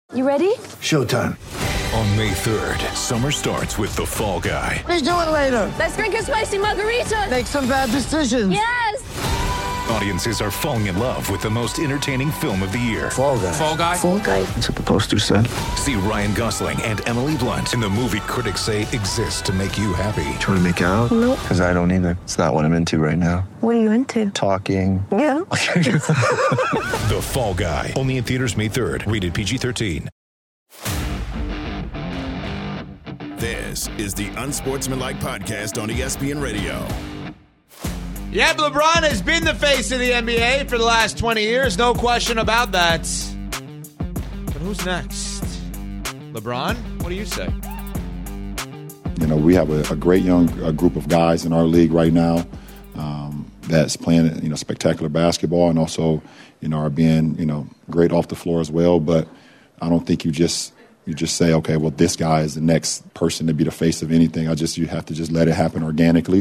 You ready? Showtime. On May 3rd, summer starts with The Fall Guy. Let's do it later. Let's drink a spicy margarita. Make some bad decisions. Yes! Audiences are falling in love with the most entertaining film of the year. Fall Guy. Fall Guy? Fall Guy. That's what the poster said. See Ryan Gosling and Emily Blunt in the movie critics say exists to make you happy. Trying to make it out? Nope. Because I don't either. It's not what I'm into right now. What are you into? Talking. Yeah. The Fall Guy. Only in theaters May 3rd. Rated PG-13. This is the Unsportsmanlike Podcast on ESPN Radio. Yeah, LeBron has been the face of the NBA for the last 20 years. No question about that. But who's next? LeBron? What do you say? You know, we have a great young group of guys in our league right now that's playing, you know, spectacular basketball and also, you know, are being, you know, great off the floor as well. But I don't think you just say, okay, well, this guy is the next person to be the face of anything. You have to just let it happen organically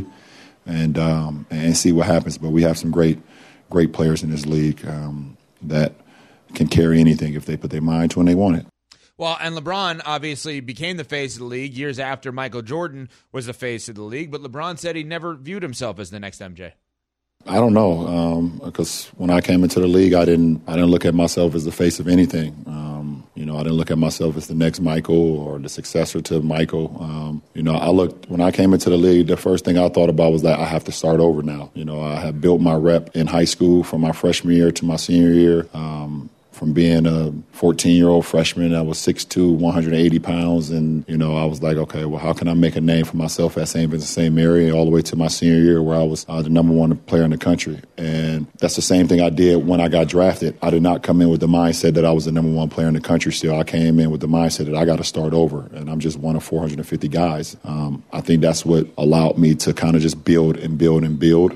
and see what happens. But we have some great players in this league that can carry anything if they put their mind to it and they want it. Well, and LeBron obviously became the face of the league years after Michael Jordan was the face of the league. But LeBron said he never viewed himself as the next MJ. I don't know, because when I came into the league, I didn't look at myself as the face of anything. You know, I didn't look at myself as the next Michael or the successor to Michael. You know, when I came into the league, the first thing I thought about was that I have to start over now. You know, I have built my rep in high school from my freshman year to my senior year. From being a 14-year-old freshman, I was 6'2", 180 pounds. And, you know, I was like, okay, well, how can I make a name for myself at St. Vincent St. Mary all the way to my senior year where I was the number one player in the country. And that's the same thing I did when I got drafted. I did not come in with the mindset that I was the number one player in the country still. I came in with the mindset that I got to start over, and I'm just one of 450 guys. I think that's what allowed me to kind of just build and build and build.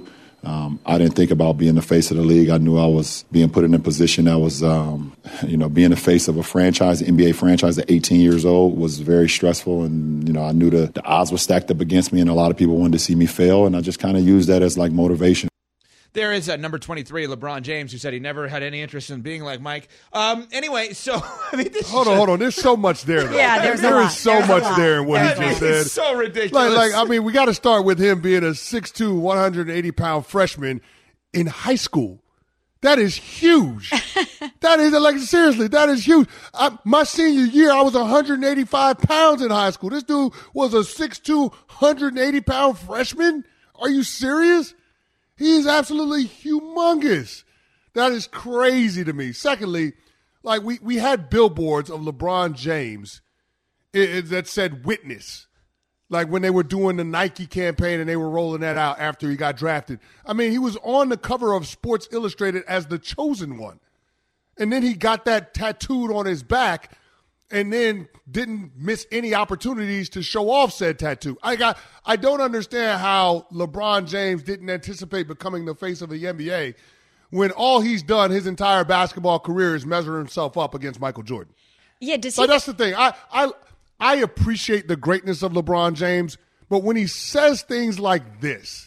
I didn't think about being the face of the league. I knew I was being put in a position that was, you know, being the face of a franchise, NBA franchise at 18 years old was very stressful. And, you know, I knew the odds were stacked up against me and a lot of people wanted to see me fail. And I just kind of used that as like motivation. There is number 23, LeBron James, who said he never had any interest in being like Mike. Anyway, so I mean, hold on. There's so much there, though. Yeah, there is so much there in what he just said. It's so ridiculous. Like, I mean, we got to start with him being a 6'2", 180-pound freshman in high school. That is huge. That is, like, seriously, that is huge. My senior year, I was 185 pounds in high school. This dude was a 6'2", 180-pound freshman? Are you serious? He's absolutely humongous. That is crazy to me. Secondly, like we had billboards of LeBron James that said witness. Like when they were doing the Nike campaign and they were rolling that out after he got drafted. I mean, he was on the cover of Sports Illustrated as the chosen one. And then he got that tattooed on his back and then didn't miss any opportunities to show off said tattoo. I don't understand how LeBron James didn't anticipate becoming the face of the NBA when all he's done his entire basketball career is measure himself up against Michael Jordan. Yeah, does he? But that's the thing. I appreciate the greatness of LeBron James, but when he says things like this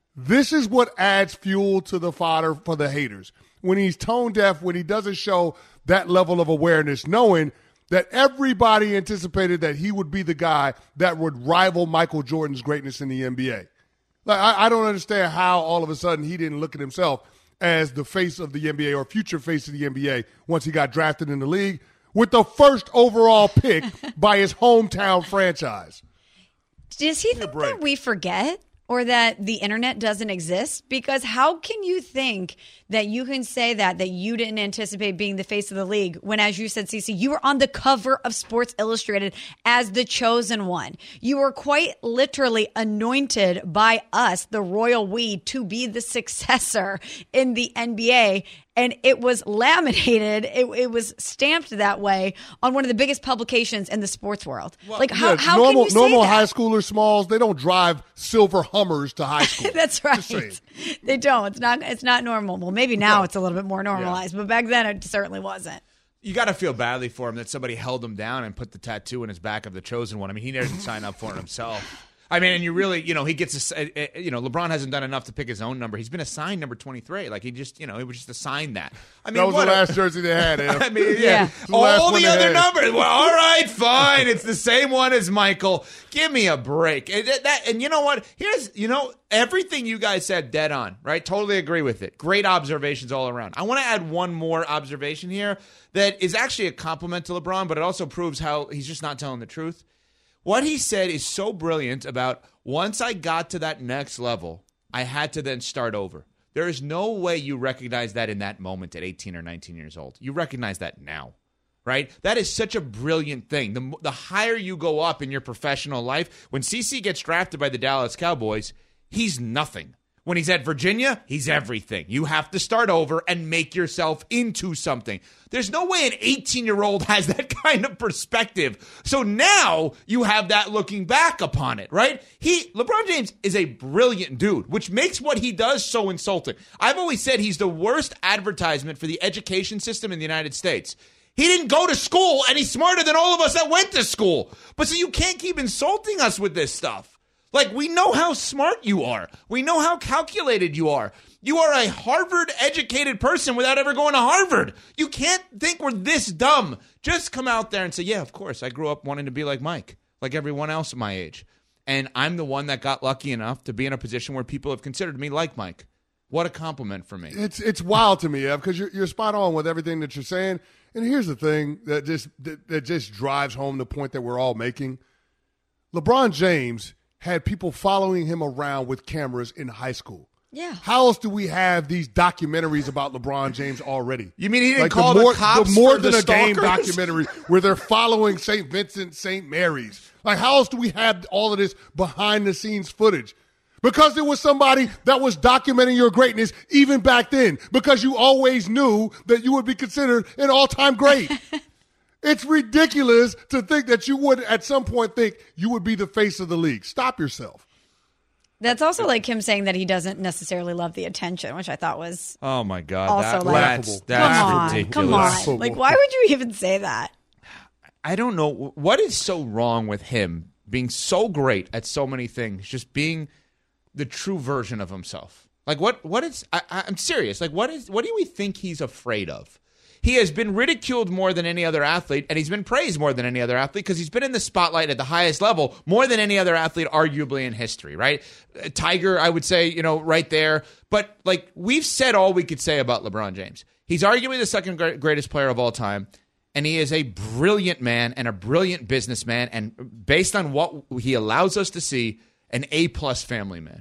is what adds fuel to the fodder for the haters. When he's tone deaf, when he doesn't show that level of awareness, knowing that everybody anticipated that he would be the guy that would rival Michael Jordan's greatness in the NBA. Like, I don't understand how all of a sudden he didn't look at himself as the face of the NBA or future face of the NBA once he got drafted in the league with the first overall pick by his hometown franchise. Does he think that we forget or that the internet doesn't exist? Because how can you think that you can say that you didn't anticipate being the face of the league when, as you said, Cece, you were on the cover of Sports Illustrated as the chosen one. You were quite literally anointed by us, the royal we, to be the successor in the NBA. And it was laminated. It was stamped that way on one of the biggest publications in the sports world. Well, like how can you say normal that? High schoolers, Smalls, they don't drive silver Hummers to high school. That's right. They don't. It's not normal. Well, maybe now it's a little bit more normalized, but back then it certainly wasn't. You got to feel badly for him that somebody held him down and put the tattoo in his back of the chosen one. I mean, he didn't sign up for it himself. I mean, and you really, he gets LeBron hasn't done enough to pick his own number. He's been assigned number 23. Like he just, it was just assigned that. I mean, that was the last jersey they had. I mean, yeah. All the other numbers. Well, all right, fine. It's the same one as Michael. Give me a break. And you know what? Here's, everything you guys said, dead on, right? Totally agree with it. Great observations all around. I want to add one more observation here that is actually a compliment to LeBron, but it also proves how he's just not telling the truth. What he said is so brilliant about once I got to that next level, I had to then start over. There is no way you recognize that in that moment at 18 or 19 years old. You recognize that now, right? That is such a brilliant thing. The higher you go up in your professional life, when CeCe gets drafted by the Dallas Cowboys, he's nothing. When he's at Virginia, he's everything. You have to start over and make yourself into something. There's no way an 18-year-old has that kind of perspective. So now you have that looking back upon it, right? LeBron James is a brilliant dude, which makes what he does so insulting. I've always said he's the worst advertisement for the education system in the United States. He didn't go to school, and he's smarter than all of us that went to school. But so you can't keep insulting us with this stuff. Like, we know how smart you are. We know how calculated you are. You are a Harvard-educated person without ever going to Harvard. You can't think we're this dumb. Just come out there and say, yeah, of course, I grew up wanting to be like Mike, like everyone else my age. And I'm the one that got lucky enough to be in a position where people have considered me like Mike. What a compliment for me. It's wild to me, Ev, because you're spot on with everything that you're saying. And here's the thing that just drives home the point that we're all making. LeBron James had people following him around with cameras in high school. Yeah. How else do we have these documentaries about LeBron James already? You mean he didn't call the cops more for than the a game stalkers? documentary where they're following St. Vincent, St. Mary's? Like, how else do we have all of this behind-the-scenes footage? Because there was somebody that was documenting your greatness even back then, because you always knew that you would be considered an all-time great. It's ridiculous to think that you would at some point think you would be the face of the league. Stop yourself. That's also like him saying that he doesn't necessarily love the attention, which I thought was oh my God, also that's ridiculous. Come on. Like, why would you even say that? I don't know. What is so wrong with him being so great at so many things, just being the true version of himself? Like, what is I'm serious. Like, what do we think he's afraid of? He has been ridiculed more than any other athlete, and he's been praised more than any other athlete because he's been in the spotlight at the highest level more than any other athlete, arguably, in history, right? Tiger, I would say, right there. But, like, we've said all we could say about LeBron James. He's arguably the second greatest player of all time, and he is a brilliant man and a brilliant businessman, and based on what he allows us to see, an A-plus family man.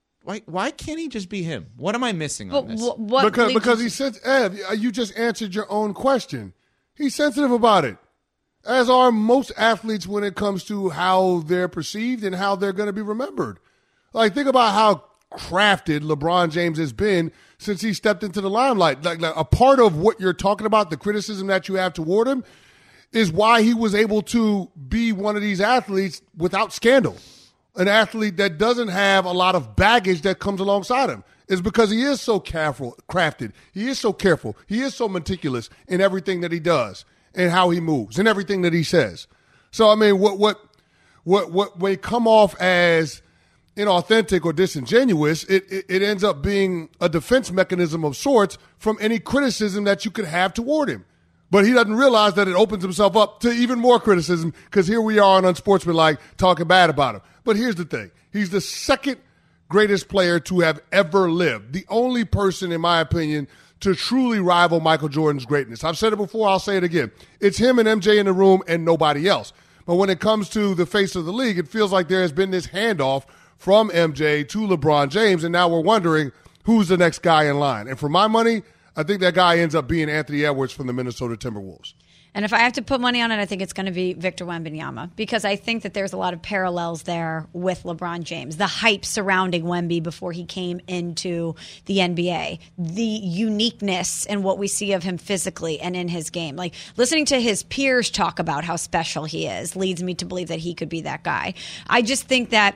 Why can't he just be him? What am I missing on this? Because he's Ev, you just answered your own question. He's sensitive about it, as are most athletes when it comes to how they're perceived and how they're going to be remembered. Like, think about how crafted LeBron James has been since he stepped into the limelight. Like a part of what you're talking about, the criticism that you have toward him, is why he was able to be one of these athletes without scandal. An athlete that doesn't have a lot of baggage that comes alongside him, is because he is so crafted. He is so careful. He is so meticulous in everything that he does and how he moves and everything that he says. So, I mean, what may come off as inauthentic or disingenuous, it ends up being a defense mechanism of sorts from any criticism that you could have toward him. But he doesn't realize that it opens himself up to even more criticism, because here we are on Unsportsmanlike talking bad about him. But here's the thing. He's the second greatest player to have ever lived. The only person, in my opinion, to truly rival Michael Jordan's greatness. I've said it before. I'll say it again. It's him and MJ in the room and nobody else. But when it comes to the face of the league, it feels like there has been this handoff from MJ to LeBron James, and now we're wondering who's the next guy in line. And for my money, I think that guy ends up being Anthony Edwards from the Minnesota Timberwolves. And if I have to put money on it, I think it's going to be Victor Wembanyama, because I think that there's a lot of parallels there with LeBron James. The hype surrounding Wemby before he came into the NBA, the uniqueness in what we see of him physically and in his game. Like, listening to his peers talk about how special he is leads me to believe that he could be that guy. I just think that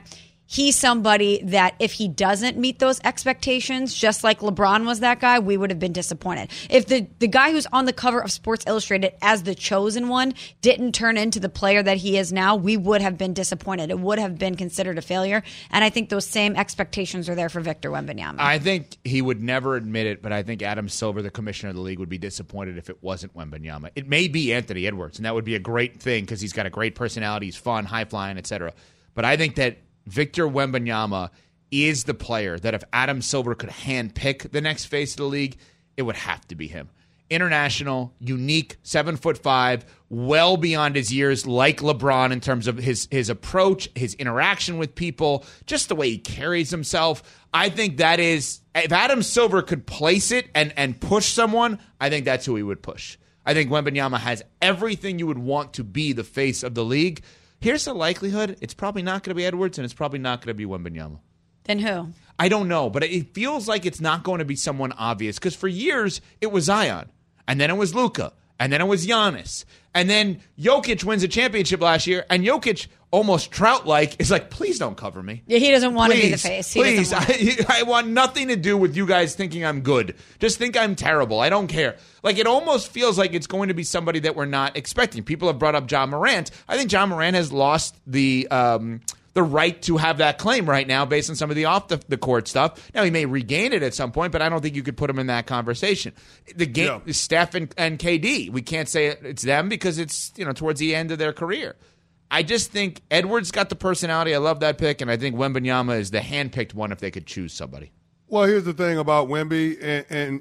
he's somebody that if he doesn't meet those expectations, just like LeBron was that guy, we would have been disappointed. If the guy who's on the cover of Sports Illustrated as the chosen one didn't turn into the player that he is now, we would have been disappointed. It would have been considered a failure. And I think those same expectations are there for Victor Wembanyama. I think he would never admit it, but I think Adam Silver, the commissioner of the league, would be disappointed if it wasn't Wembanyama. It may be Anthony Edwards, and that would be a great thing because he's got a great personality, he's fun, high-flying, etc. But I think that Victor Wembanyama is the player that if Adam Silver could handpick the next face of the league, it would have to be him. International, unique, 7'5", well beyond his years, like LeBron in terms of his approach, his interaction with people, just the way he carries himself. I think that is, if Adam Silver could place it and push someone, I think that's who he would push. I think Wembanyama has everything you would want to be the face of the league. Here's the likelihood. It's probably not going to be Edwards, and it's probably not going to be Wembanyama. Then who? I don't know, but it feels like it's not going to be someone obvious because for years it was Zion, and then it was Luka, and then it was Giannis, and then Jokic wins a championship last year, and Jokic, almost Trout-like, is like, please don't cover me. Yeah, he doesn't want to be the face. Please, I want nothing to do with you guys thinking I'm good. Just think I'm terrible. I don't care. Like, it almost feels like it's going to be somebody that we're not expecting. People have brought up John Morant. I think John Morant has lost the right to have that claim right now based on some of the off-the-court stuff. Now, he may regain it at some point, but I don't think you could put him in that conversation. The game, Steph and KD, we can't say it's them because it's towards the end of their career. I just think Edwards got the personality. I love that pick, and I think Wembanyama is the handpicked one if they could choose somebody. Well, here's the thing about Wemby, and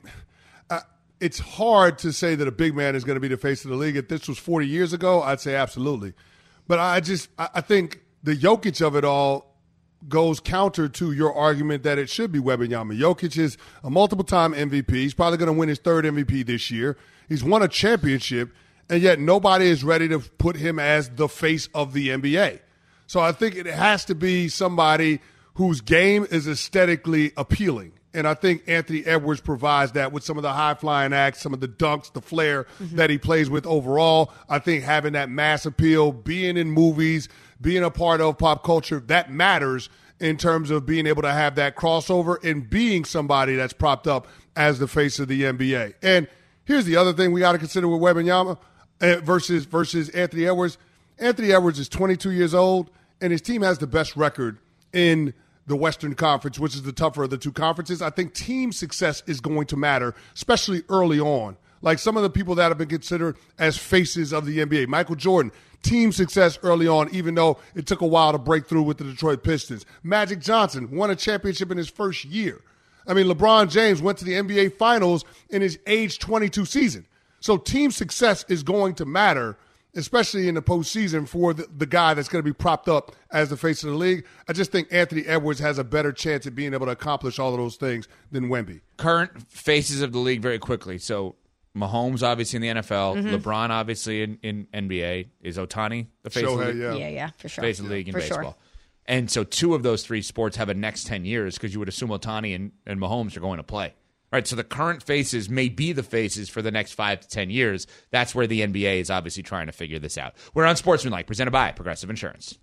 it's hard to say that a big man is going to be the face of the league. If this was 40 years ago, I'd say absolutely. But I think the Jokic of it all goes counter to your argument that it should be Wembanyama. Jokic is a multiple-time MVP. He's probably going to win his third MVP this year. He's won a championship, and yet nobody is ready to put him as the face of the NBA. So I think it has to be somebody whose game is aesthetically appealing. And I think Anthony Edwards provides that with some of the high-flying acts, some of the dunks, the flair that he plays with overall. I think having that mass appeal, being in movies, being a part of pop culture, that matters in terms of being able to have that crossover and being somebody that's propped up as the face of the NBA. And here's the other thing we got to consider with Wembanyama versus Anthony Edwards. Anthony Edwards is 22 years old, and his team has the best record in the Western Conference, which is the tougher of the two conferences. I think team success is going to matter, especially early on. Like some of the people that have been considered as faces of the NBA. Michael Jordan, team success early on, even though it took a while to break through with the Detroit Pistons. Magic Johnson won a championship in his first year. I mean, LeBron James went to the NBA Finals in his age 22 season. So team success is going to matter, especially in the postseason for the guy that's going to be propped up as the face of the league. I just think Anthony Edwards has a better chance at being able to accomplish all of those things than Wemby. Current faces of the league very quickly. So Mahomes, obviously, in the NFL. LeBron, obviously, in NBA. Is Ohtani the face of the league? Yeah, for sure. Face of the league in for baseball. Sure. And so two of those three sports have a next 10 years because you would assume Ohtani and Mahomes are going to play. All right, so the current faces may be the faces for the next 5 to 10 years. That's where the NBA is obviously trying to figure this out. We're on Sportsmanlike, presented by Progressive Insurance.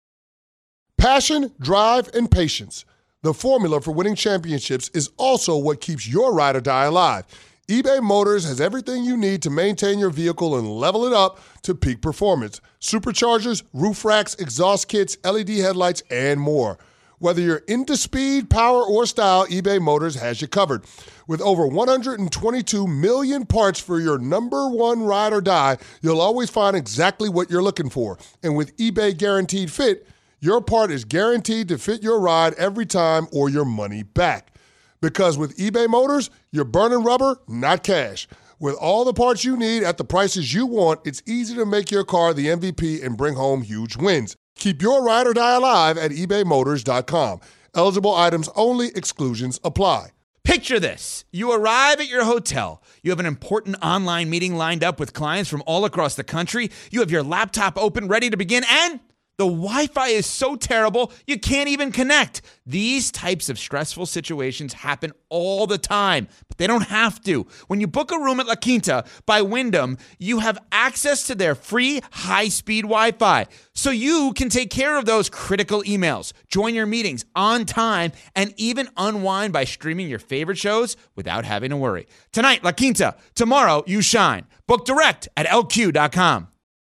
Passion, drive, and patience. The formula for winning championships is also what keeps your ride or die alive. eBay Motors has everything you need to maintain your vehicle and level it up to peak performance. Superchargers, roof racks, exhaust kits, LED headlights, and more. Whether you're into speed, power, or style, eBay Motors has you covered. With over 122 million parts for your number one ride or die, you'll always find exactly what you're looking for. And with eBay Guaranteed Fit, your part is guaranteed to fit your ride every time or your money back. Because with eBay Motors, you're burning rubber, not cash. With all the parts you need at the prices you want, it's easy to make your car the MVP and bring home huge wins. Keep your ride or die alive at ebaymotors.com. Eligible items only. Exclusions apply. Picture this. You arrive at your hotel. You have an important online meeting lined up with clients from all across the country. You have your laptop open, ready to begin, and The Wi-Fi is so terrible, you can't even connect. These types of stressful situations happen all the time, but they don't have to. When you book a room at La Quinta by Wyndham, you have access to their free high-speed Wi-Fi, so you can take care of those critical emails, join your meetings on time, and even unwind by streaming your favorite shows without having to worry. Tonight, La Quinta. Tomorrow, you shine. Book direct at LQ.com.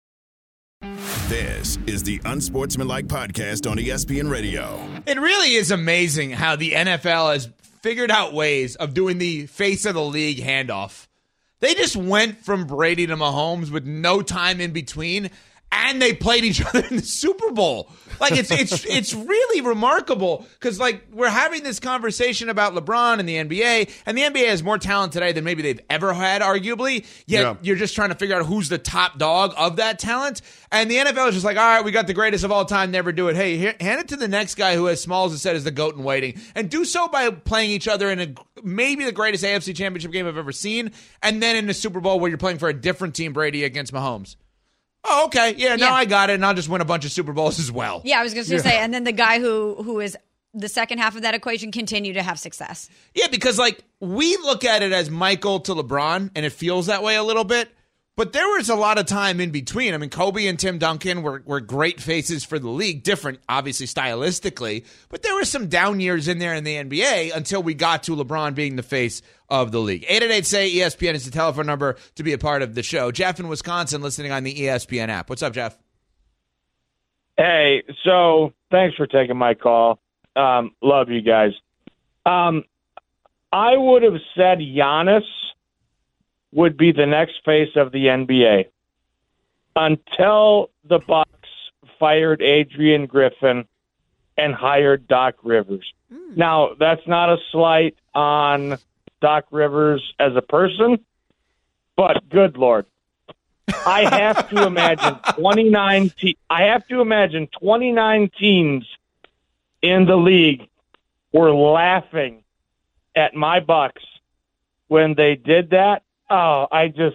This is the Unsportsmanlike Podcast on ESPN Radio. It really is amazing how the NFL has figured out ways of doing the face of the league handoff. They just went from Brady to Mahomes with no time in between, and they played each other in the Super Bowl. Like, it's really remarkable because, like, we're having this conversation about LeBron and the NBA has more talent today than maybe they've ever had, arguably, yet you're just trying to figure out who's the top dog of that talent. And the NFL is just like, all right, we got the greatest of all time, never do it. Hey, hand it to the next guy who, as Smalls has said, is the GOAT in waiting. And do so by playing each other in maybe the greatest AFC championship game I've ever seen, and then in the Super Bowl where you're playing for a different team, Brady against Mahomes. Oh, okay. Yeah, now I got it, and I'll just win a bunch of Super Bowls as well. Yeah, I was going to say, and then the guy who is the second half of that equation continue to have success. Yeah, because, like, we look at it as Michael to LeBron, and it feels that way a little bit, but there was a lot of time in between. I mean, Kobe and Tim Duncan were great faces for the league, different, obviously, stylistically, but there were some down years in there in the NBA until we got to LeBron being the face of the league. 888-SAY-ESPN is the telephone number to be a part of the show. Jeff in Wisconsin listening on the ESPN app. What's up, Jeff? Hey, so thanks for taking my call. Love you guys. I would have said Giannis would be the next face of the NBA until the Bucks fired Adrian Griffin and hired Doc Rivers. Now, that's not a slight on Doc Rivers as a person, but good Lord. I have to imagine 29 teams in the league were laughing at my Bucks when they did that. Oh, I don't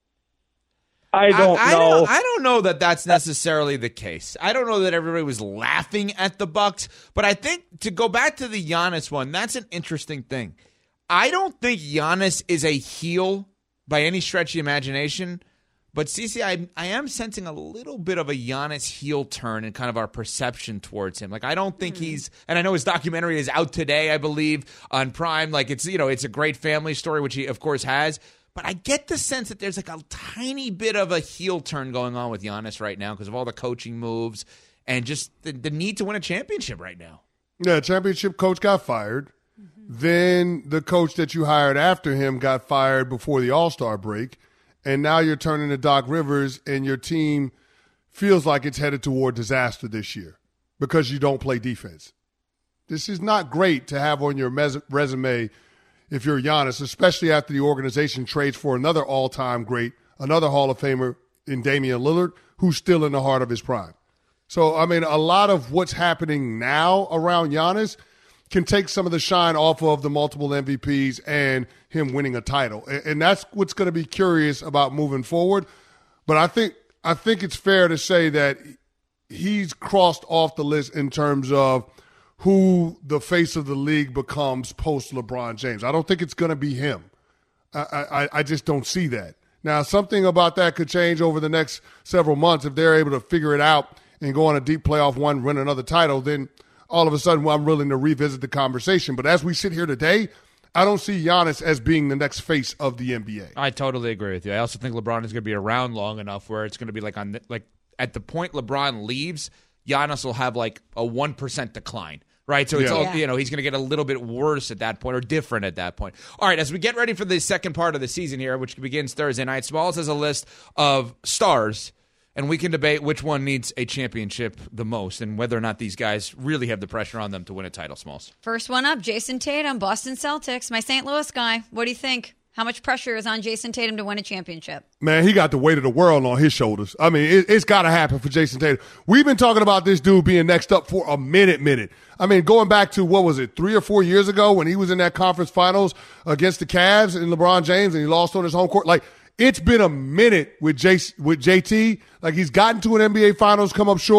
know. I don't know that that's necessarily the case. I don't know that everybody was laughing at the Bucks, but I think to go back to the Giannis one, that's an interesting thing. I don't think Giannis is a heel by any stretch of the imagination, but CC, I am sensing a little bit of a Giannis heel turn in kind of our perception towards him. Like, I don't think he's, and I know his documentary is out today, I believe, on Prime. Like, it's a great family story, which he of course has. But I get the sense that there's like a tiny bit of a heel turn going on with Giannis right now because of all the coaching moves and just the need to win a championship right now. Yeah, championship coach got fired. Mm-hmm. Then the coach that you hired after him got fired before the All-Star break. And now you're turning to Doc Rivers and your team feels like it's headed toward disaster this year because you don't play defense. This is not great to have on your resume if you're Giannis, especially after the organization trades for another all-time great, another Hall of Famer in Damian Lillard, who's still in the heart of his prime. So, I mean, a lot of what's happening now around Giannis can take some of the shine off of the multiple MVPs and him winning a title. And that's what's going to be curious about moving forward. But I think it's fair to say that he's crossed off the list in terms of who the face of the league becomes post LeBron James. I don't think it's going to be him. I just don't see that. Now, something about that could change over the next several months. If they're able to figure it out and go on a deep playoff run, win another title, then all of a sudden I'm willing to revisit the conversation. But as we sit here today, I don't see Giannis as being the next face of the NBA. I totally agree with you. I also think LeBron is going to be around long enough where it's going to be like at the point LeBron leaves, Giannis will have like a 1% decline. Right, so it's all, he's going to get a little bit worse at that point or different at that point. All right, as we get ready for the second part of the season here, which begins Thursday night, Smalls has a list of stars, and we can debate which one needs a championship the most and whether or not these guys really have the pressure on them to win a title, Smalls. First one up, Jason Tatum, Boston Celtics, my St. Louis guy. What do you think? How much pressure is on Jason Tatum to win a championship? Man, he got the weight of the world on his shoulders. I mean, it's got to happen for Jason Tatum. We've been talking about this dude being next up for a minute. I mean, going back to, 3 or 4 years ago when he was in that conference finals against the Cavs and LeBron James and he lost on his home court. Like, it's been a minute with JT. Like, he's gotten to an NBA finals, come up short.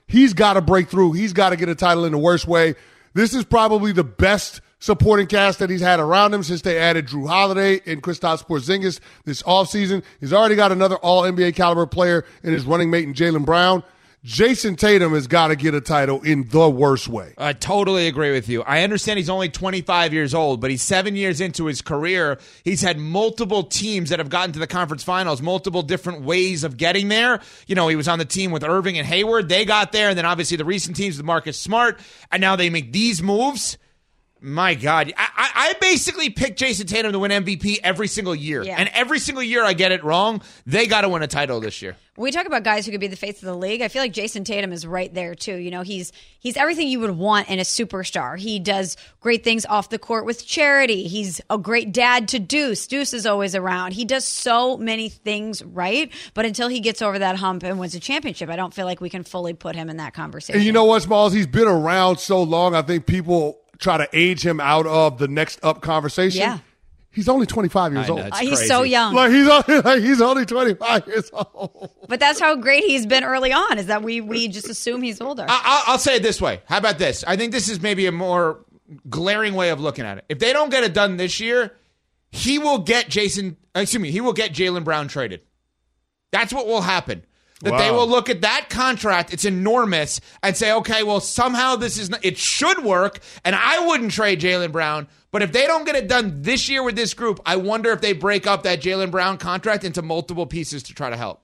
He's got to break through. He's got to get a title in the worst way. This is probably the best supporting cast that he's had around him since they added Drew Holiday and Kristaps Porzingis this offseason. He's already got another all-NBA caliber player in his running mate in Jaylen Brown. Jason Tatum has got to get a title in the worst way. I totally agree with you. I understand he's only 25 years old, but he's 7 years into his career. He's had multiple teams that have gotten to the conference finals, multiple different ways of getting there. You know, he was on the team with Irving and Hayward. They got there, and then obviously the recent teams with Marcus Smart, and now they make these moves. My God. I basically pick Jason Tatum to win MVP every single year. Yeah. And every single year I get it wrong. They got to win a title this year. When we talk about guys who could be the face of the league, I feel like Jason Tatum is right there, too. You know, he's everything you would want in a superstar. He does great things off the court with charity. He's a great dad to Deuce. Deuce is always around. He does so many things right, but until he gets over that hump and wins a championship, I don't feel like we can fully put him in that conversation. And you know what, Smalls? He's been around so long, I think people try to age him out of the next up conversation. Yeah. He's only 25 years old. He's so young. He's only 25 years old. But that's how great he's been early on, is that we just assume he's older. I'll say it this way. How about this? I think this is maybe a more glaring way of looking at it. If they don't get it done this year, he will get Jaylen Brown traded. That's what will happen. They will look at that contract, it's enormous, and say, okay, well, somehow it should work, and I wouldn't trade Jaylen Brown, but if they don't get it done this year with this group, I wonder if they break up that Jaylen Brown contract into multiple pieces to try to help.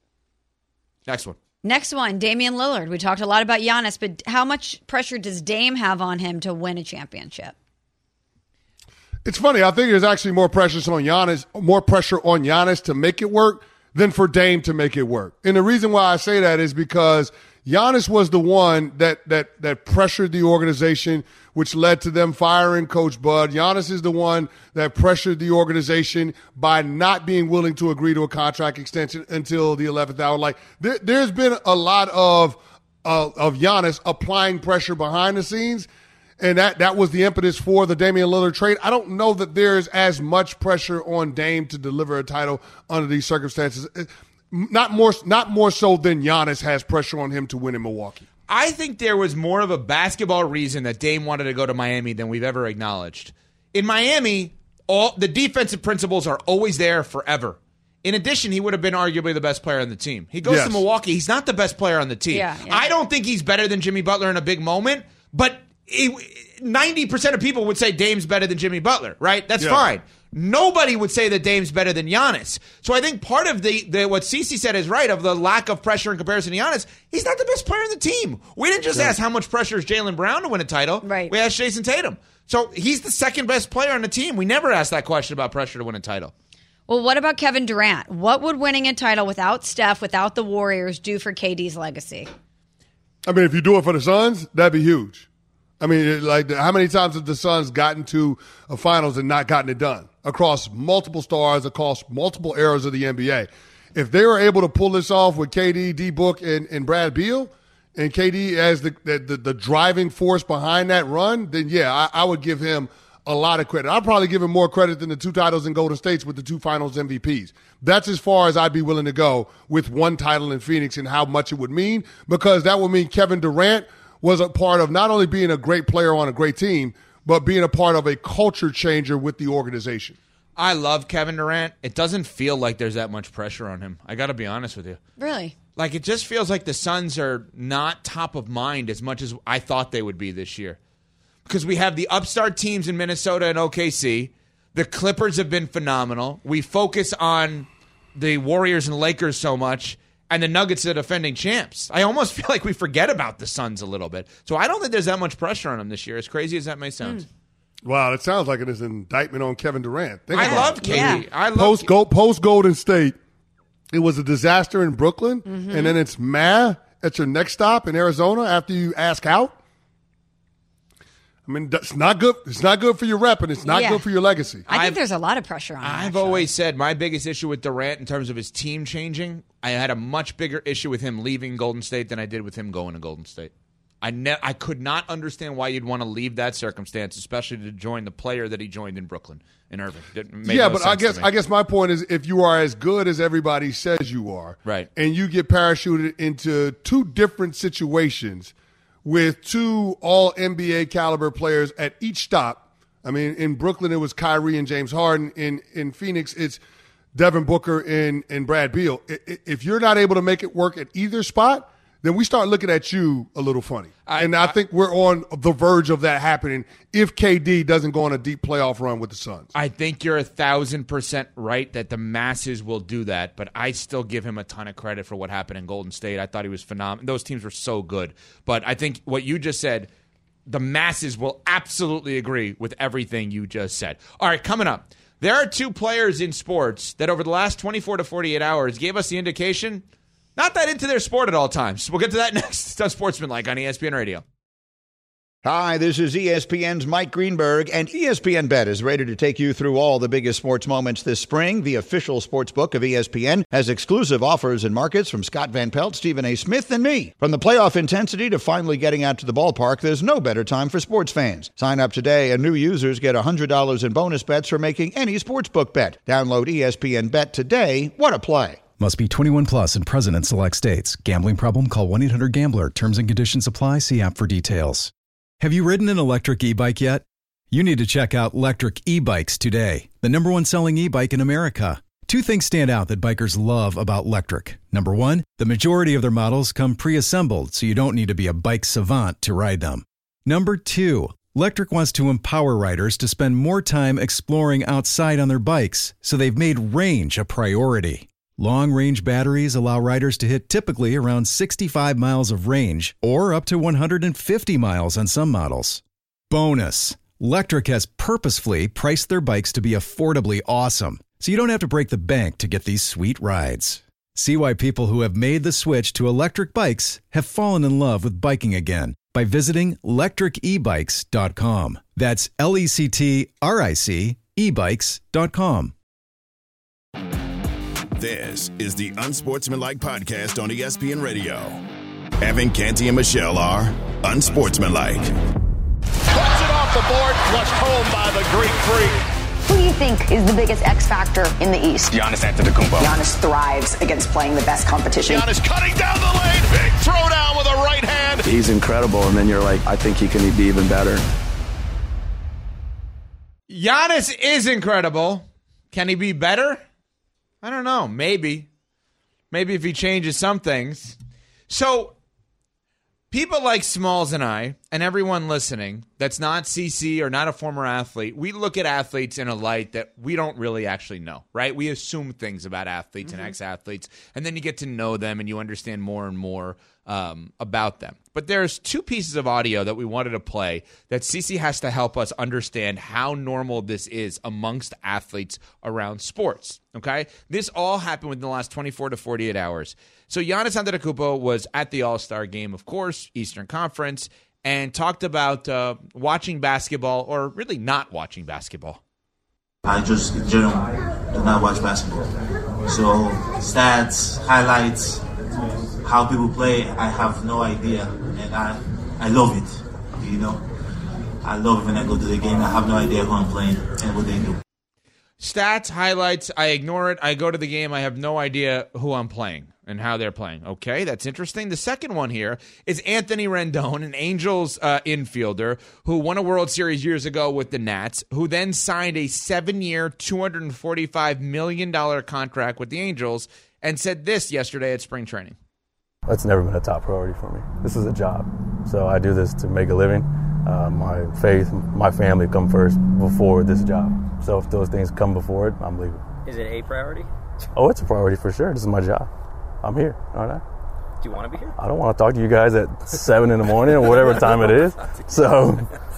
Next one, Damian Lillard. We talked a lot about Giannis, but how much pressure does Dame have on him to win a championship? It's funny. I think there's actually more pressure on Giannis to make it work than for Dame to make it work. And the reason why I say that is because Giannis was the one that pressured the organization, which led to them firing Coach Bud. Giannis is the one that pressured the organization by not being willing to agree to a contract extension until the 11th hour. Like there's been a lot of Giannis applying pressure behind the scenes. And that was the impetus for the Damian Lillard trade. I don't know that there's as much pressure on Dame to deliver a title under these circumstances. Not more so than Giannis has pressure on him to win in Milwaukee. I think there was more of a basketball reason that Dame wanted to go to Miami than we've ever acknowledged. In Miami, all the defensive principles are always there forever. In addition, he would have been arguably the best player on the team. He goes to Milwaukee. He's not the best player on the team. Yeah. I don't think he's better than Jimmy Butler in a big moment, but 90% of people would say Dame's better than Jimmy Butler, right? That's fine. Nobody would say that Dame's better than Giannis. So I think part of the what Cece said is right, of the lack of pressure in comparison to Giannis. He's not the best player on the team. We didn't just ask how much pressure is Jaylen Brown to win a title. Right. We asked Jason Tatum. So he's the second best player on the team. We never asked that question about pressure to win a title. Well, what about Kevin Durant? What would winning a title without Steph, without the Warriors, do for KD's legacy? I mean, if you do it for the Suns, that'd be huge. I mean, like, how many times have the Suns gotten to a finals and not gotten it done across multiple stars, across multiple eras of the NBA? If they were able to pull this off with KD, D-Book, and Brad Beal, and KD as the driving force behind that run, then, yeah, I would give him a lot of credit. I'd probably give him more credit than the 2 titles in Golden State with the 2 finals MVPs. That's as far as I'd be willing to go with 1 title in Phoenix and how much it would mean, because that would mean Kevin Durant was a part of not only being a great player on a great team, but being a part of a culture changer with the organization. I love Kevin Durant. It doesn't feel like there's that much pressure on him. I got to be honest with you. Really? Like, it just feels like the Suns are not top of mind as much as I thought they would be this year. Because we have the upstart teams in Minnesota and OKC. The Clippers have been phenomenal. We focus on the Warriors and Lakers so much, and the Nuggets are defending champs. I almost feel like we forget about the Suns a little bit. So I don't think there's that much pressure on them this year, as crazy as that may sound. Wow, it sounds like it is an indictment on Kevin Durant. I love KD. Yeah. I love post Golden State, it was a disaster in Brooklyn, and then it's at your next stop in Arizona after you ask out. I mean, it's not good. It's not good for your rep, and it's not good for your legacy. I think there's a lot of pressure on him. I've always said my biggest issue with Durant in terms of his team changing, I had a much bigger issue with him leaving Golden State than I did with him going to Golden State. I could not understand why you'd want to leave that circumstance, especially to join the player that he joined in Brooklyn. in Irving. But I guess my point is, if you are as good as everybody says you are, right, and you get parachuted into two different situations with two all NBA caliber players at each stop. I mean, in Brooklyn, it was Kyrie and James Harden. In Phoenix, it's Devin Booker and Brad Beal. If you're not able to make it work at either spot, then we start looking at you a little funny. I think we're on the verge of that happening if KD doesn't go on a deep playoff run with the Suns. I think you're 1,000% right that the masses will do that, but I still give him a ton of credit for what happened in Golden State. I thought he was phenomenal. Those teams were so good. But I think what you just said, the masses will absolutely agree with everything you just said. All right, coming up, there are two players in sports that over the last 24 to 48 hours gave us the indication not that into their sport at all times. We'll get to that next. It's Unsportsmanlike on ESPN Radio. Hi, this is ESPN's Mike Greenberg, and ESPN Bet is ready to take you through all the biggest sports moments this spring. The official sports book of ESPN has exclusive offers and markets from Scott Van Pelt, Stephen A. Smith, and me. From the playoff intensity to finally getting out to the ballpark, there's no better time for sports fans. Sign up today, and new users get $100 in bonus bets for making any sportsbook bet. Download ESPN Bet today. What a play. Must be 21 plus and present in select states. Gambling problem? Call 1-800-GAMBLER. Terms and conditions apply. See app for details. Have you ridden an electric e-bike yet? You need to check out Lectric E-Bikes today, the #1 selling e-bike in America. Two things stand out that bikers love about Lectric. Number one, the majority of their models come pre-assembled, so you don't need to be a bike savant to ride them. Number two, Lectric wants to empower riders to spend more time exploring outside on their bikes, so they've made range a priority. Long-range batteries allow riders to hit typically around 65 miles of range or up to 150 miles on some models. Bonus, Lectric has purposefully priced their bikes to be affordably awesome, so you don't have to break the bank to get these sweet rides. See why people who have made the switch to electric bikes have fallen in love with biking again by visiting lectricebikes.com. That's LECTRIC ebikes.com. This is the Unsportsmanlike Podcast on ESPN Radio. Evan Canty and Michelle are Unsportsmanlike. Cuts it off the board, flushed home by the Greek Freak. Who do you think is the biggest X factor in the East? Giannis Antetokounmpo. Giannis thrives against playing the best competition. Giannis cutting down the lane. Big throwdown with a right hand. He's incredible, and then you're like, I think he can be even better. Giannis is incredible. Can he be better? I don't know. Maybe. Maybe if he changes some things. So, people like Smalls and I, and everyone listening that's not CC or not a former athlete, we look at athletes in a light that we don't really actually know, right? We assume things about athletes and ex-athletes, and then you get to know them and you understand more and more about them. But there's two pieces of audio that we wanted to play that CC has to help us understand how normal this is amongst athletes around sports, okay? This all happened within the last 24 to 48 hours. So Giannis Antetokounmpo was at the All-Star game, of course, Eastern Conference, and talked about watching basketball or really not watching basketball. I just, in general, do not watch basketball. So stats, highlights, how people play, I have no idea. And I love it, you know. I love it when I go to the game. I have no idea who I'm playing and what they do. Stats, highlights, I ignore it. I go to the game. I have no idea who I'm playing and how they're playing. Okay, that's interesting. The second one here is Anthony Rendon, an Angels infielder who won a World Series years ago with the Nats, who then signed a 7-year, $245 million contract with the Angels and said this yesterday at spring training. That's never been a top priority for me. This is a job. So I do this to make a living. My faith, my family come first before this job. So if those things come before it, I'm leaving. Is it a priority? Oh, it's a priority for sure. This is my job. I'm here, aren't I? Do you want to be here? I don't want to talk to you guys at 7 in the morning or whatever time it is. So,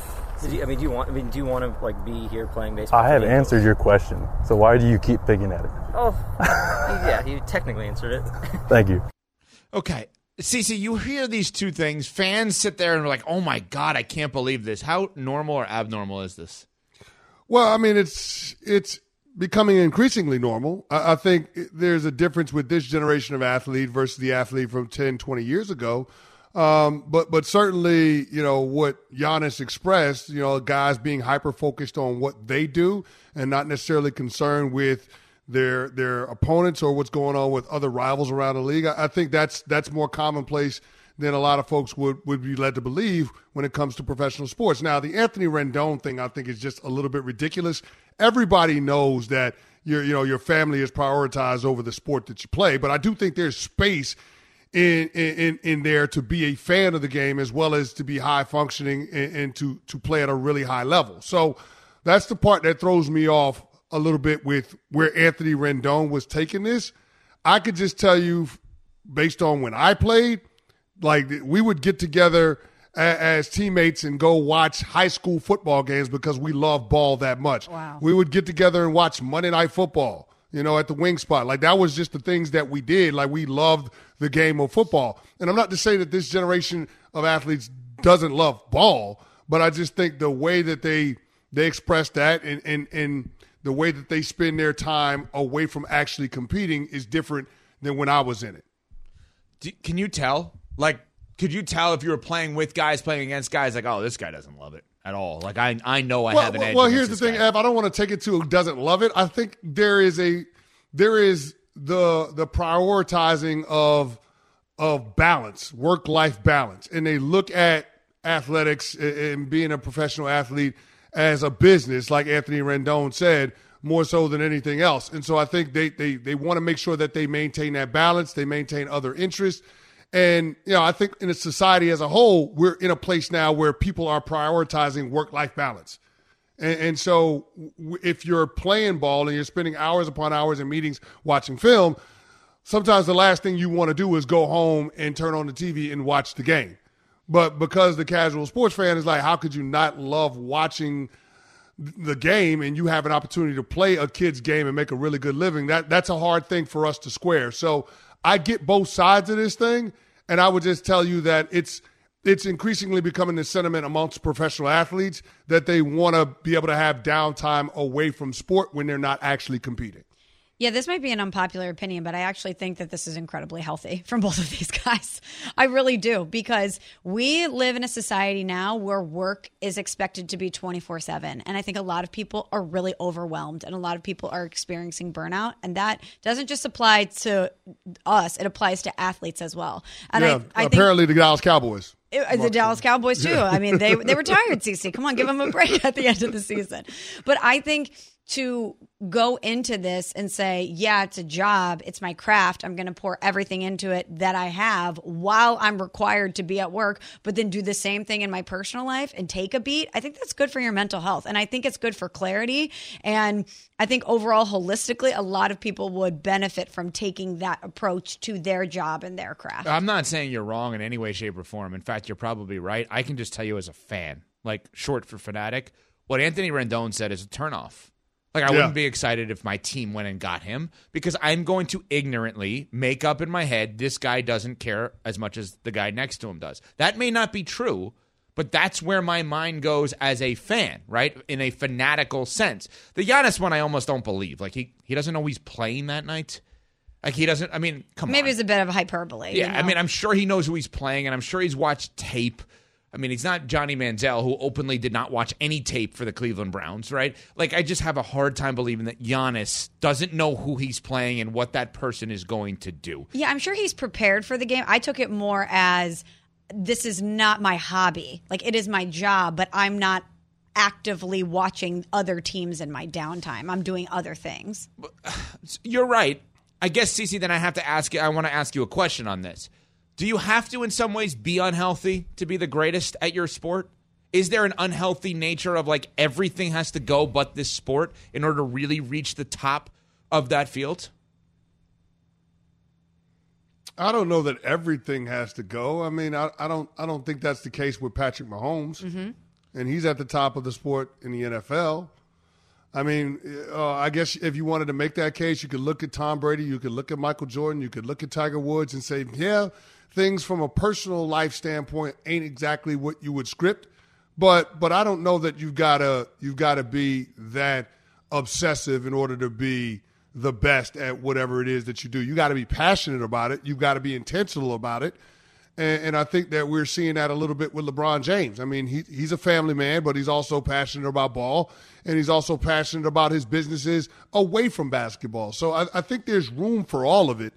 do you want to like be here playing baseball? I have answered your question. So why do you keep picking at it? Oh, yeah, you technically answered it. Thank you. Okay. Cece, you hear these two things. Fans sit there and are like, oh, my God, I can't believe this. How normal or abnormal is this? Well, I mean, it's becoming increasingly normal. I think there's a difference with this generation of athlete versus the athlete from 10, 20 years ago. But certainly, what Giannis expressed, guys being hyper-focused on what they do and not necessarily concerned with their opponents or what's going on with other rivals around the league. I think that's more commonplace than a lot of folks would be led to believe when it comes to professional sports. Now, the Anthony Rendon thing, I think, is just a little bit ridiculous. Everybody knows that your family is prioritized over the sport that you play, but I do think there's space in there to be a fan of the game as well as to be high functioning and to play at a really high level. So that's the part that throws me off a little bit with where Anthony Rendon was taking this. I could just tell you, based on when I played, like we would get together as teammates and go watch high school football games because we love ball that much. Wow. We would get together and watch Monday Night Football, at the wing spot. Like that was just the things that we did. Like we loved the game of football. And I'm not to say that this generation of athletes doesn't love ball, but I just think the way that they express that and the way that they spend their time away from actually competing is different than when I was in it. Can you tell? Like, could you tell if you were playing with guys, playing against guys, like, oh, this guy doesn't love it at all? Like, I know I have an edge. Well, here's the thing, Ev. I don't want to take it to who doesn't love it. I think there is the prioritizing of balance, work-life balance, and they look at athletics and being a professional athlete as a business, like Anthony Rendon said, more so than anything else. And so I think they want to make sure that they maintain that balance, they maintain other interests. And, I think in a society as a whole, we're in a place now where people are prioritizing work-life balance. And so if you're playing ball and you're spending hours upon hours in meetings watching film, sometimes the last thing you want to do is go home and turn on the TV and watch the game. But because the casual sports fan is like, how could you not love watching the game and you have an opportunity to play a kid's game and make a really good living? That's a hard thing for us to square. So I get both sides of this thing, and I would just tell you that it's increasingly becoming the sentiment amongst professional athletes that they want to be able to have downtime away from sport when they're not actually competing. Yeah, this might be an unpopular opinion, but I actually think that this is incredibly healthy from both of these guys. I really do, because we live in a society now where work is expected to be 24/7. And I think a lot of people are really overwhelmed and a lot of people are experiencing burnout. And that doesn't just apply to us, it applies to athletes as well. And yeah, I apparently the Dallas Cowboys. The Dallas Cowboys, too. I mean, they retired, CeCe. Come on, give them a break at the end of the season. But I think to go into this and say, yeah, it's a job, it's my craft, I'm going to pour everything into it that I have while I'm required to be at work, but then do the same thing in my personal life and take a beat, I think that's good for your mental health. And I think it's good for clarity. And I think overall, holistically, a lot of people would benefit from taking that approach to their job and their craft. I'm not saying you're wrong in any way, shape, or form. In fact, you're probably right. I can just tell you as a fan, like short for fanatic, what Anthony Rendon said is a turnoff. Like, I wouldn't be excited if my team went and got him, because I'm going to ignorantly make up in my head this guy doesn't care as much as the guy next to him does. That may not be true, but that's where my mind goes as a fan, right? In a fanatical sense. The Giannis one I almost don't believe. Like, he doesn't know he's playing that night. Like, he doesn't, I mean, come on. Maybe it's a bit of hyperbole. Yeah, you know? I mean, I'm sure he knows who he's playing, and I'm sure he's watched tape. I mean, he's not Johnny Manziel, who openly did not watch any tape for the Cleveland Browns, right? Like, I just have a hard time believing that Giannis doesn't know who he's playing and what that person is going to do. Yeah, I'm sure he's prepared for the game. I took it more as, this is not my hobby. Like, it is my job, but I'm not actively watching other teams in my downtime. I'm doing other things. You're right. I guess, CeCe, then I want to ask you a question on this. Do you have to, in some ways, be unhealthy to be the greatest at your sport? Is there an unhealthy nature of, like, everything has to go but this sport in order to really reach the top of that field? I don't know that everything has to go. I mean, I don't think that's the case with Patrick Mahomes. Mm-hmm. And he's at the top of the sport in the NFL. I mean, I guess if you wanted to make that case, you could look at Tom Brady, you could look at Michael Jordan, you could look at Tiger Woods and say, yeah, things from a personal life standpoint ain't exactly what you would script, but I don't know that you've got to be that obsessive in order to be the best at whatever it is that you do. You got to be passionate about it. You've got to be intentional about it, And I think that we're seeing that a little bit with LeBron James. I mean, he's a family man, but he's also passionate about ball, and he's also passionate about his businesses away from basketball. So I think there's room for all of it.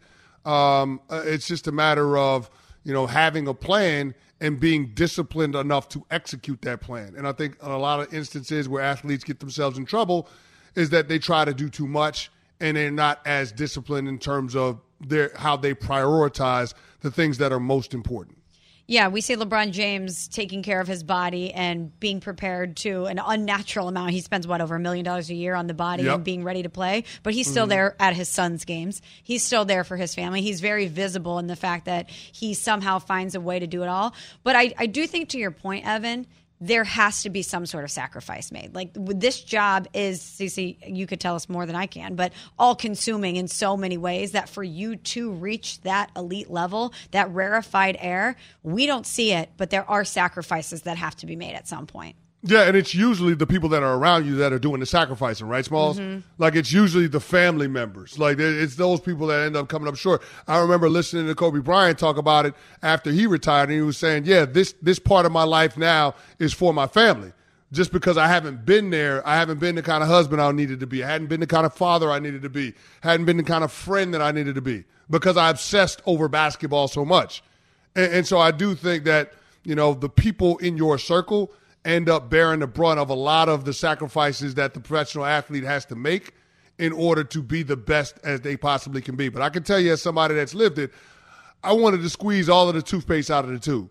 It's just a matter of, having a plan and being disciplined enough to execute that plan. And I think in a lot of instances where athletes get themselves in trouble is that they try to do too much and they're not as disciplined in terms of how they prioritize the things that are most important. Yeah, we see LeBron James taking care of his body and being prepared to an unnatural amount. He spends, over $1 million a year on the body and being ready to play. But he's still there at his son's games. He's still there for his family. He's very visible in the fact that he somehow finds a way to do it all. But I do think, to your point, Evan, there has to be some sort of sacrifice made. Like, this job is, Cece, you could tell us more than I can, but all-consuming in so many ways that for you to reach that elite level, that rarefied air, we don't see it, but there are sacrifices that have to be made at some point. Yeah, and it's usually the people that are around you that are doing the sacrificing, right, Smalls? Like, it's usually the family members. Like, it's those people that end up coming up short. I remember listening to Kobe Bryant talk about it after he retired, and he was saying, this part of my life now is for my family. Just because I haven't been there, I haven't been the kind of husband I needed to be. I hadn't been the kind of father I needed to be. Hadn't been the kind of friend that I needed to be because I obsessed over basketball so much. And so I do think that, the people in your circle end up bearing the brunt of a lot of the sacrifices that the professional athlete has to make in order to be the best as they possibly can be. But I can tell you, as somebody that's lived it, I wanted to squeeze all of the toothpaste out of the tube.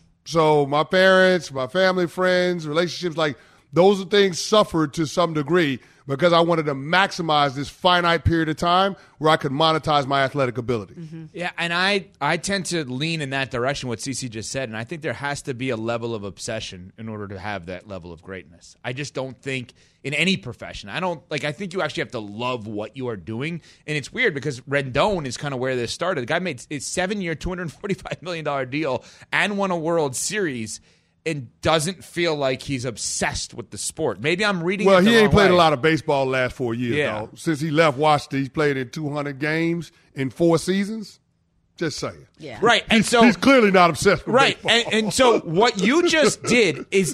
So my parents, my family, friends, relationships, like those things suffered to some degree because I wanted to maximize this finite period of time where I could monetize my athletic ability. Yeah, and I tend to lean in that direction, what CeCe just said, and I think there has to be a level of obsession in order to have that level of greatness. I just don't think in any profession, I think you actually have to love what you are doing, and it's weird because Rendon is kind of where this started. The guy made a 7-year, $245 million deal and won a World Series, and doesn't feel like he's obsessed with the sport. Maybe I'm reading it the wrong way. Well, he ain't played a lot of baseball the last 4 years, though. Since he left Washington, he's played in 200 games in 4 seasons. Just saying. Yeah. Right. And so he's clearly not obsessed with baseball. And so what you just did is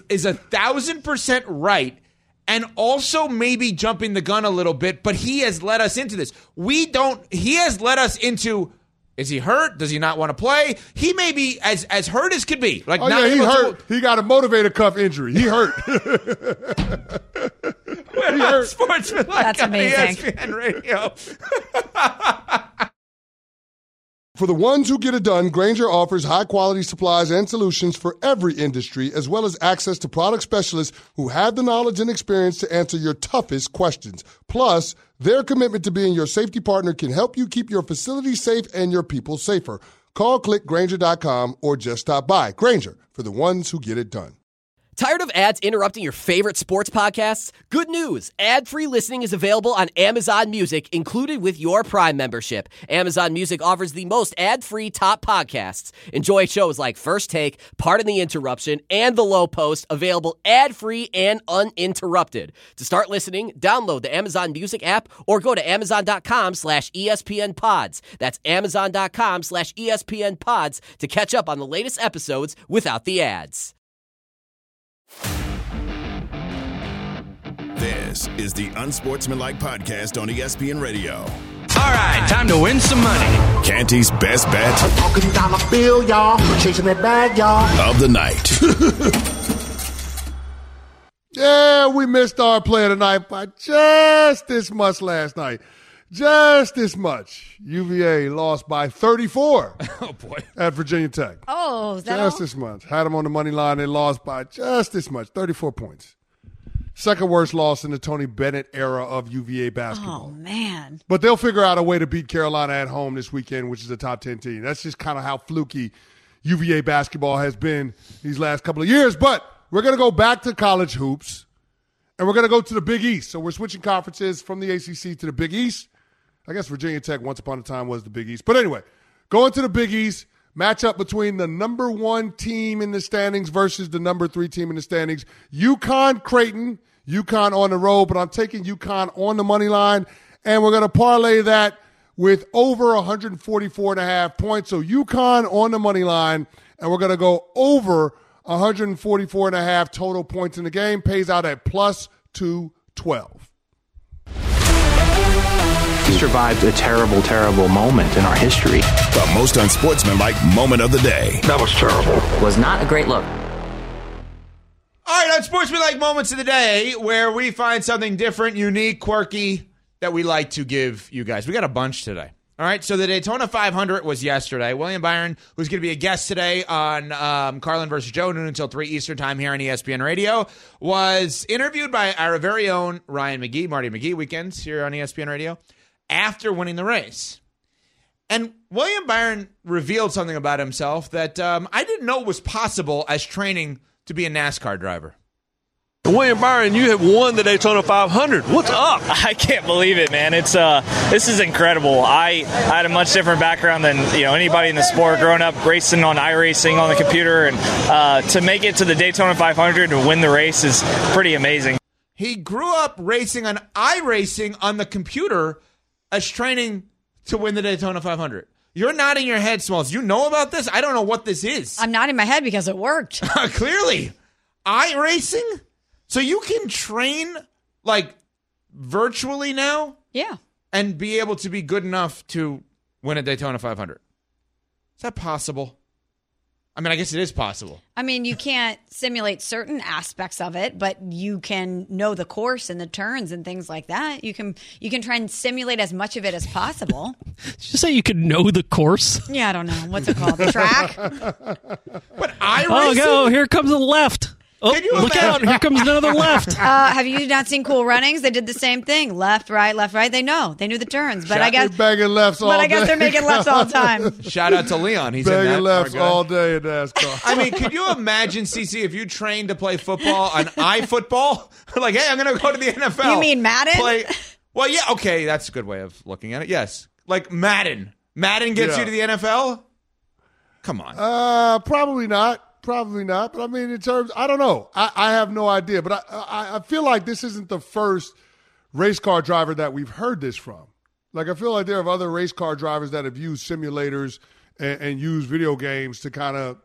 1,000% right, and also maybe jumping the gun a little bit, but he has led us into this. He has led us into, is he hurt? Does he not want to play? He may be as hurt as could be. Like, he hurt. He got a motivator cuff injury. He hurt. He hurt. Sportsman That's amazing. ESPN Radio. For the ones who get it done, Grainger offers high-quality supplies and solutions for every industry, as well as access to product specialists who have the knowledge and experience to answer your toughest questions. Plus, their commitment to being your safety partner can help you keep your facility safe and your people safer. Call, click Grainger.com, or just stop by. Grainger, for the ones who get it done. Tired of ads interrupting your favorite sports podcasts? Good news. Ad-free listening is available on Amazon Music, included with your Prime membership. Amazon Music offers the most ad-free top podcasts. Enjoy shows like First Take, Pardon the Interruption, and The Low Post, available ad-free and uninterrupted. To start listening, download the Amazon Music app or go to Amazon.com/ESPN Pods. That's Amazon.com/ESPN Pods to catch up on the latest episodes without the ads. This is the Unsportsmanlike Podcast on ESPN Radio. All right, time to win some money. Canty's best bet. Talking dollar bill, y'all. Chasing that bag, y'all. Of the night. Yeah, we missed our play of the night by just this much last night. Just this much. UVA lost by 34. Oh, boy. At Virginia Tech. Oh, is that just all? this much. Had them on the money line. They lost by just this much, 34 points. Second worst loss in the Tony Bennett era of UVA basketball. Oh, man. But they'll figure out a way to beat Carolina at home this weekend, which is a top 10 team. That's just kind of how fluky UVA basketball has been these last couple of years. But we're going to go back to college hoops, and we're going to go to the Big East. So we're switching conferences from the ACC to the Big East. I guess Virginia Tech once upon a time was the Big East. But anyway, going to the Big East, matchup between the number 1 team in the standings versus the number 3 team in the standings. UConn-Creighton. UConn on the road, but I'm taking UConn on the money line, and we're going to parlay that with over 144.5 points. So UConn on the money line, and we're going to go over 144.5 total points in the game. Pays out at plus 212. We survived a terrible, terrible moment in our history. The most unsportsmanlike moment of the day. That was terrible. Was not a great look. All right, unsportsmanlike moments of the day where we find something different, unique, quirky that we like to give you guys. We got a bunch today. All right, so the Daytona 500 was yesterday. William Byron, who's going to be a guest today on Carlin versus Joe, noon until 3 Eastern time here on ESPN Radio, was interviewed by our very own Ryan McGee, Marty McGee, weekends here on ESPN Radio, after winning the race. And William Byron revealed something about himself that I didn't know was possible as training to be a NASCAR driver. William Byron, you have won the Daytona 500. What's up? I can't believe it, man. It's this is incredible. I had a much different background than anybody in the sport. Growing up racing on iRacing on the computer, and to make it to the Daytona 500 and win the race is pretty amazing. He grew up racing on iRacing on the computer as training to win the Daytona 500. You're nodding your head, Smalls. You know about this? I don't know what this is. I'm nodding my head because it worked. Clearly. iRacing? So you can train, virtually now? Yeah. And be able to be good enough to win a Daytona 500. Is that possible? I mean, I guess it is possible. I mean, you can't simulate certain aspects of it, but you can know the course and the turns and things like that. You can try and simulate as much of it as possible. Did you say you could know the course? Yeah, I don't know. What's it called? The track? But iRacing? Oh, here comes the left. Oh, look out. Here comes another left. Have you not seen Cool Runnings? They did the same thing. Left, right, left, right. They knew the turns. But I guess bagging lefts all day. But I guess they're making lefts all the time. Shout out to Leon. He's bagging in that lefts all day in NASCAR. I mean, could you imagine, CC, if you trained to play football on iFootball? Hey, I'm going to go to the NFL. You mean Madden? Well, yeah, okay. That's a good way of looking at it. Yes. Like Madden. Madden gets you to the NFL? Come on. Probably not. Probably not. But I mean, in terms, I don't know. I have no idea. But I feel like this isn't the first race car driver that we've heard this from. I feel like there are other race car drivers that have used simulators and used video games to kind of,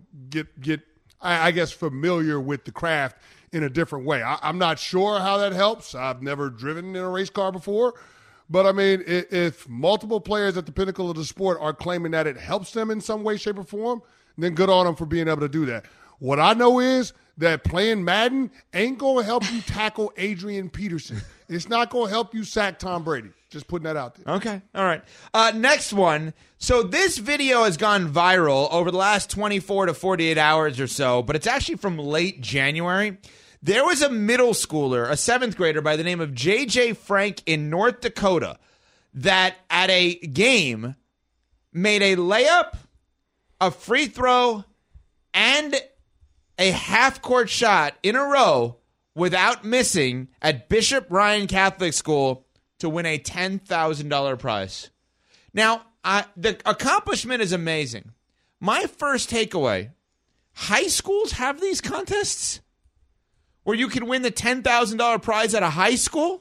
get I guess, familiar with the craft in a different way. I'm not sure how that helps. I've never driven in a race car before. But, I mean, if multiple players at the pinnacle of the sport are claiming that it helps them in some way, shape, or form, then good on them for being able to do that. What I know is that playing Madden ain't going to help you tackle Adrian Peterson. It's not going to help you sack Tom Brady. Just putting that out there. Okay. All right. Next one. So this video has gone viral over the last 24 to 48 hours or so, but it's actually from late January. There was a middle schooler, a 7th grader by the name of J.J. Frank in North Dakota that at a game made a layup, a free throw, and a half-court shot in a row without missing at Bishop Ryan Catholic School to win a $10,000 prize. Now, the accomplishment is amazing. My first takeaway, high schools have these contests where you can win the $10,000 prize at a high school?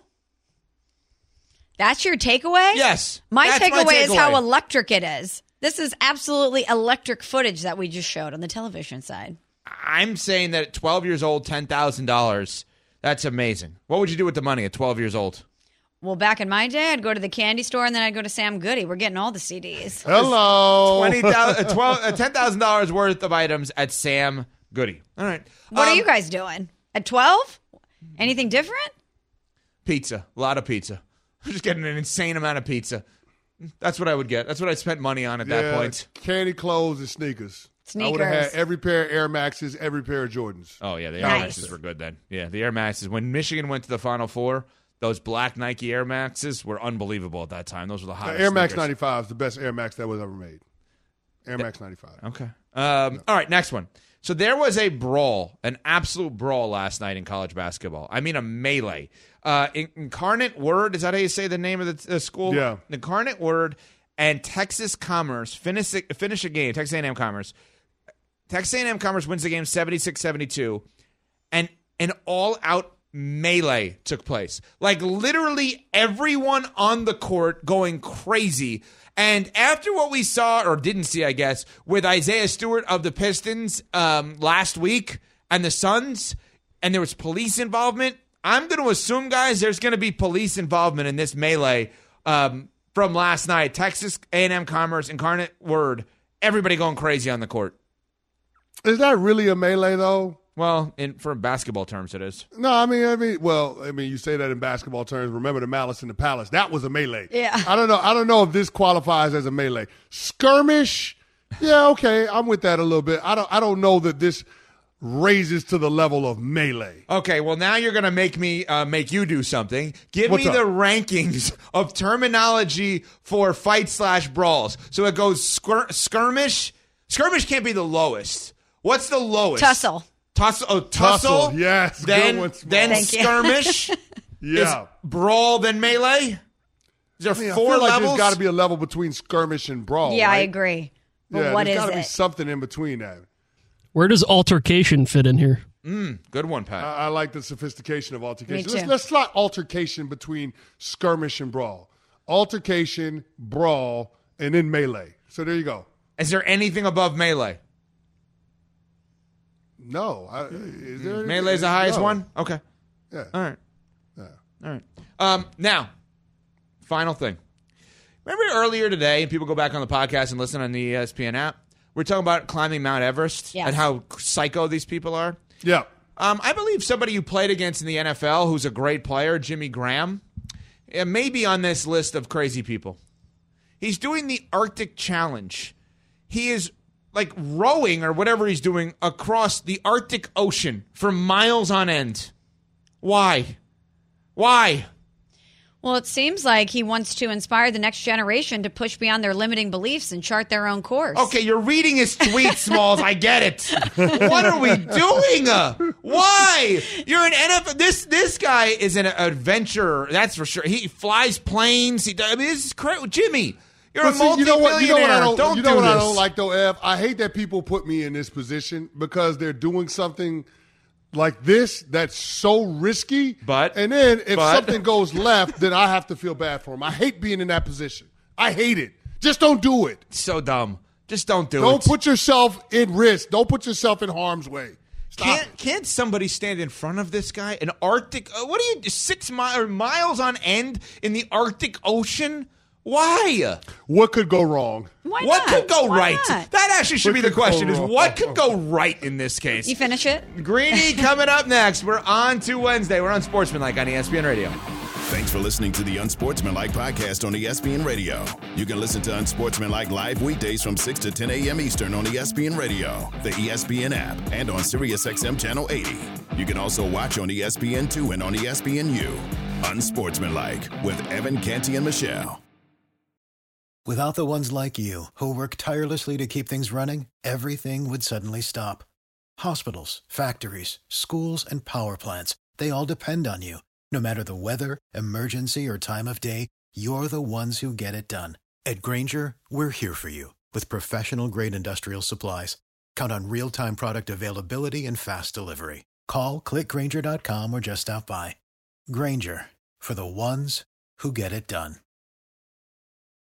That's your takeaway? Yes. My takeaway is how electric it is. This is absolutely electric footage that we just showed on the television side. I'm saying that at 12 years old, $10,000, that's amazing. What would you do with the money at 12 years old? Well, back in my day, I'd go to the candy store and then I'd go to Sam Goody. We're getting all the CDs. Hello. $10,000 worth of items at Sam Goody. All right. What are you guys doing? At 12? Anything different? Pizza. A lot of pizza. I'm just getting an insane amount of pizza. That's what I would get. That's what I spent money on at that point. Candy, clothes, and sneakers. Sneakers. I would have had every pair of Air Maxes, every pair of Jordans. Oh, yeah. The Air Maxes were good then. Yeah, the Air Maxes. When Michigan went to the Final Four, those black Nike Air Maxes were unbelievable at that time. Those were the hottest Air Max sneakers. 95 is the best Air Max that was ever made. Air Max 95. Okay. All right, next one. So there was a brawl, an absolute brawl last night in college basketball. I mean a melee. Incarnate Word, is that how you say the name of the school? Yeah. Incarnate Word and Texas Commerce finish a game, Texas A&M Commerce. Texas A&M Commerce wins the game 76-72. And an all-out melee took place. Like literally everyone on the court going crazy. And after what we saw, or didn't see, I guess, with Isaiah Stewart of the Pistons last week and the Suns, and there was police involvement, I'm going to assume, guys, there's going to be police involvement in this melee from last night. Texas A&M Commerce, Incarnate Word, everybody going crazy on the court. Is that really a melee, though? Well, for basketball terms, it is. No, I mean, you say that in basketball terms. Remember the Malice in the Palace? That was a melee. Yeah. I don't know if this qualifies as a melee. Skirmish? Yeah, okay, I'm with that a little bit. I don't know that this raises to the level of melee. Okay, well now you're gonna make me make you do something. Give What's me up? the rankings of terminology for fight/brawls. So it goes skirmish. Skirmish can't be the lowest. What's the lowest? Tussle. Tussle. Yes. Then good one, then Thank you. skirmish. Yeah. Is brawl then melee. Is there I mean, I four feel like levels? there's got to be a level between skirmish and brawl. Yeah, I right? agree. But Yeah, what there's is got to be it? something in between that. Where does altercation fit in here? Good one, Pat. I like the sophistication of altercation. Me too. Let's slot altercation between skirmish and brawl. Altercation, brawl, and then melee. So there you go. Is there anything above melee? No. Is there anything? Melee's the highest No. one? Okay. Yeah. All right. Yeah. All right. Now, final thing. Remember earlier today, and people go back on the podcast and listen on the ESPN app, we're talking about climbing Mount Everest Yes. and how psycho these people are? Yeah. I believe somebody you played against in the NFL who's a great player, Jimmy Graham, may be on this list of crazy people. He's doing the Arctic Challenge. He is like rowing or whatever he's doing across the Arctic Ocean for miles on end. Why? Why? Well, it seems like he wants to inspire the next generation to push beyond their limiting beliefs and chart their own course. Okay, you're reading his tweet, Smalls. I get it. What are we doing? Why? You're an NFL. This guy is an adventurer. That's for sure. He flies planes. This is crazy. Jimmy, you're But a see, multi-millionaire. You know what I don't, don't you do know what this. I don't like, though, Ev? I hate that people put me in this position because they're doing something like this that's so risky. And then if something goes left, then I have to feel bad for them. I hate being in that position. I hate it. Just don't do it. So dumb. Just don't do it. Don't put yourself in risk. Don't put yourself in harm's way. Stop it. Can't somebody stand in front of this guy? An Arctic? What are you? 6 miles on end in the Arctic Ocean? Why? What could go wrong? What could go Why right? not? That actually should What be the could go question: is wrong? what could go right in this case? You finish it? Greeny coming up next. We're on to Wednesday. We're on Sportsmanlike on ESPN Radio. Thanks for listening to the Unsportsmanlike podcast on ESPN Radio. You can listen to Unsportsmanlike live weekdays from 6 to 10 a.m. Eastern on ESPN Radio, the ESPN app, and on SiriusXM Channel 80. You can also watch on ESPN2 and on ESPNU. Unsportsmanlike with Evan Canty and Michelle. Without the ones like you, who work tirelessly to keep things running, everything would suddenly stop. Hospitals, factories, schools, and power plants, they all depend on you. No matter the weather, emergency, or time of day, you're the ones who get it done. At Grainger, we're here for you with professional-grade industrial supplies. Count on real-time product availability and fast delivery. Call, click Grainger.com, or just stop by. Grainger, for the ones who get it done.